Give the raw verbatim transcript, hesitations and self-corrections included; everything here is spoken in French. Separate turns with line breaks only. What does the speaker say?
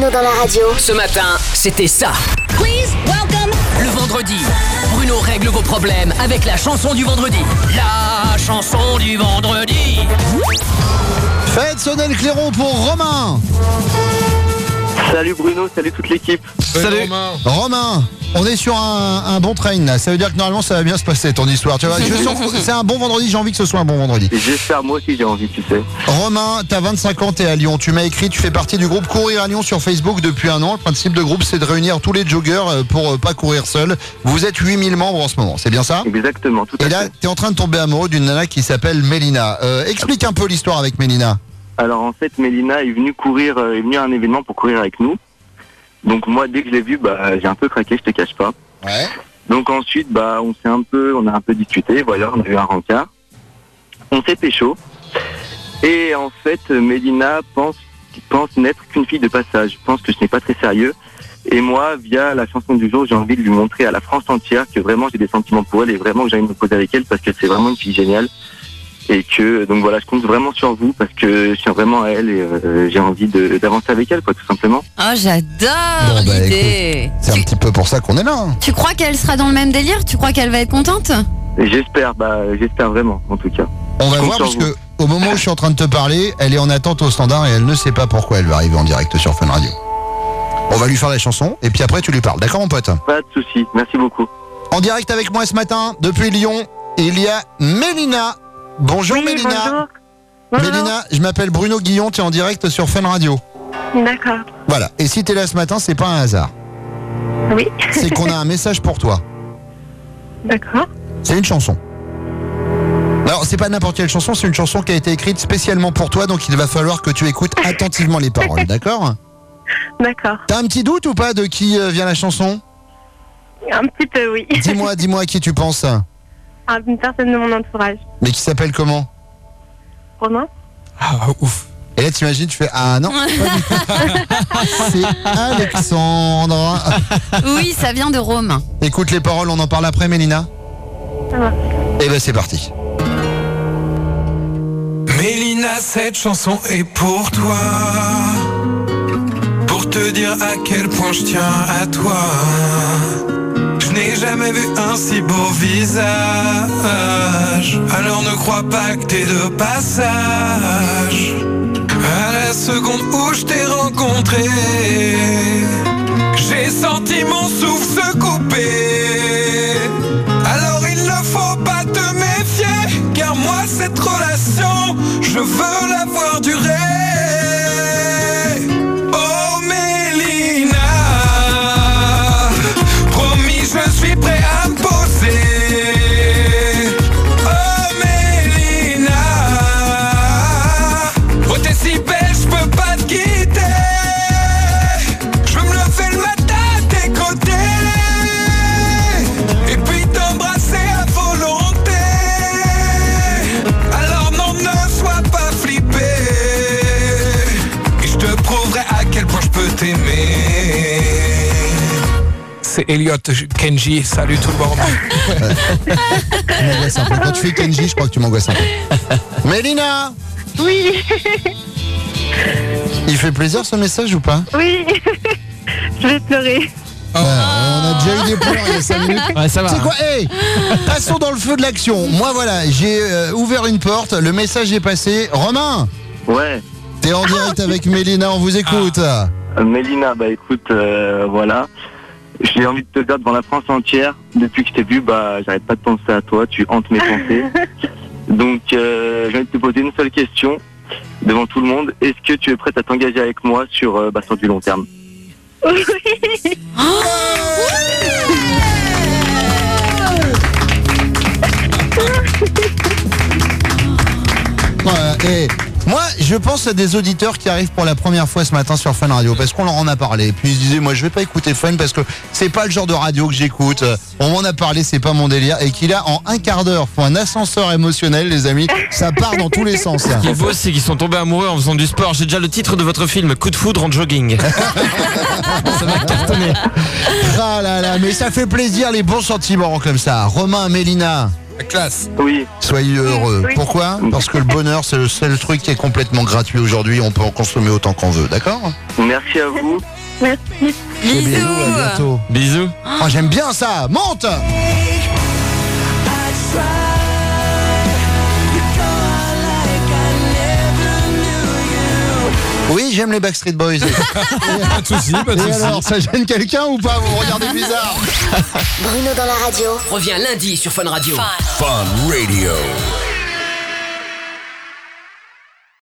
Bruno dans la radio.
Ce matin, c'était ça.
Please welcome.
Le vendredi, Bruno règle vos problèmes avec la chanson du vendredi. La chanson du vendredi.
Faites sonner le clairon pour Romain.
Salut Bruno, salut toute l'équipe.
Salut Romain. Romain, on est sur un, un bon train là. Ça veut dire que normalement ça va bien se passer ton histoire. Tu vois, je sens que c'est un bon vendredi, j'ai envie que ce soit un bon vendredi.
J'espère, moi aussi j'ai envie, tu sais.
Romain, t'as vingt-cinq ans, t'es à Lyon. Tu m'as écrit, tu fais partie du groupe Courir à Lyon sur Facebook depuis un an. Le principe de groupe, c'est de réunir tous les joggers pour pas courir seul. Vous êtes huit mille membres en ce moment, c'est bien ça?
Exactement, tout à fait.
Et là, t'es en train de tomber amoureux d'une nana qui s'appelle Mélina. Euh, explique un peu l'histoire avec Mélina.
Alors en fait, Mélina est venue courir, euh, est venue à un événement pour courir avec nous. Donc moi, dès que je l'ai vue, bah, j'ai un peu craqué, je te cache pas.
Ouais.
Donc ensuite, bah, on s'est un peu, on a un peu discuté, voilà, on a eu un rencard. On s'est pécho. Et en fait, Mélina pense, pense n'être qu'une fille de passage. Pense que ce n'est pas très sérieux. Et moi, via la chanson du jour, j'ai envie de lui montrer à la France entière que vraiment j'ai des sentiments pour elle et vraiment que j'ai envie de me poser avec elle parce que c'est vraiment une fille géniale. Et que, donc voilà, je compte vraiment sur vous parce que je tiens vraiment à elle et euh, j'ai envie de, d'avancer avec elle, quoi, tout simplement.
Oh, j'adore
Bon, bah,
l'idée.
écoute, c'est
tu,
un petit peu pour ça qu'on est là. Hein.
tu crois qu'elle sera dans le même délire? Tu crois qu'elle va être contente?
Et j'espère, bah, j'espère vraiment, en tout cas.
On va
Je compte
voir
sur
parce
vous.
que au moment où je suis en train de te parler, elle est en attente au standard et elle ne sait pas pourquoi elle va arriver en direct sur Fun Radio. On va lui faire la chanson et puis après tu lui parles. D'accord mon pote?
Pas de soucis, merci beaucoup.
En direct avec moi ce matin, depuis Lyon, il y a Mélina. Bonjour
Oui,
Mélina.
bonjour. Bonjour.
Mélina, je m'appelle Bruno Guillon, tu es en direct sur Fun Radio.
D'accord.
Voilà, et si tu es là ce matin, c'est pas un hasard.
Oui.
C'est qu'on a un message pour toi.
D'accord.
C'est une chanson. Alors, c'est pas n'importe quelle chanson, c'est une chanson qui a été écrite spécialement pour toi, donc il va falloir que tu écoutes attentivement les paroles, d'accord?
D'accord.
T'as un petit doute ou pas de qui euh, vient la chanson?
Un petit peu, oui.
Dis-moi, dis-moi à qui tu penses.
À une personne de mon entourage.
Mais qui s'appelle comment?
Romain.
Ah, ouf.
Et là, t'imagines, tu fais ah non, pas du tout. C'est Alexandre.
Oui, ça vient de Rome.
Écoute les paroles, on en parle après, Mélina.
Ça va.
Et ben c'est parti.
Mélina, cette chanson est pour toi. Pour te dire à quel point je tiens à toi. Je n'ai jamais vu un si beau visage. Alors ne crois pas que t'es de passage. À la seconde où je t'ai rencontré, j'ai senti mon souffle se couper. Alors il ne faut pas te méfier, car moi cette relation, je veux la voir durer. Oh Mélina, promis je suis prêt à me poser. Oh Mélina, oh t'es si belle, je peux pas te quitter. Je veux me lever le matin à tes côtés et puis t'embrasser à volonté. Alors non, ne sois pas flippé et je te prouverai à quel point je peux t'aimer. C'est Elliot Kenji, salut tout le monde.
Tu m'angoisses un peu. Quand tu fais Kenji, je crois que tu m'angoisses un peu. Mélina,
Oui.
il fait plaisir ce message ou pas?
Oui. Je vais pleurer.
Ouais, on a déjà eu des pleurs il y a cinq minutes.
Ouais, ça va.
C'est quoi? Hey, passons dans le feu de l'action. Moi voilà, j'ai euh, ouvert une porte, le message est passé. Romain,
Ouais,
t'es en direct avec Mélina, on vous écoute.
euh, Mélina, bah écoute, euh, voilà. J'ai envie de te dire devant la France entière, depuis que je t'ai vu, bah j'arrête pas de penser à toi, tu hantes mes pensées. Donc euh, j'ai envie de te poser une seule question devant tout le monde. Est-ce que tu es prête à t'engager avec moi sur, euh, bah, sur du long terme?
Oui.
Ouais, et moi, je pense à des auditeurs qui arrivent pour la première fois ce matin sur Fun Radio parce qu'on leur en a parlé. Puis ils se disaient, moi, je vais pas écouter Fun parce que c'est pas le genre de radio que j'écoute. On m'en a parlé, c'est pas mon délire. Et qu'il a en un quart d'heure, faut un ascenseur émotionnel, les amis. Ça part dans tous les sens.
Ce qui est beau, c'est qu'ils sont tombés amoureux en faisant du sport. J'ai déjà le titre de votre film, Coup de foudre en jogging. Ça va cartonner.
Ah là là, mais ça fait plaisir les bons sentiments comme ça. Romain, Mélina,
La classe.
Oui.
Soyez heureux.
Oui.
Pourquoi ? Parce que le bonheur, c'est le seul truc qui est complètement gratuit aujourd'hui. On peut en consommer autant qu'on veut, d'accord ?
Merci à vous.
Merci.
Bisous,
Bisous.
à bientôt.
Bisous.
Oh, j'aime bien ça. Monte. Oui, j'aime les Backstreet Boys.
Pas de soucis, pas de
Et
soucis.
alors, ça gêne quelqu'un ou pas ? Vous me regardez bizarre.
Bruno dans la radio.
Reviens lundi sur Fun Radio.
Fun Radio.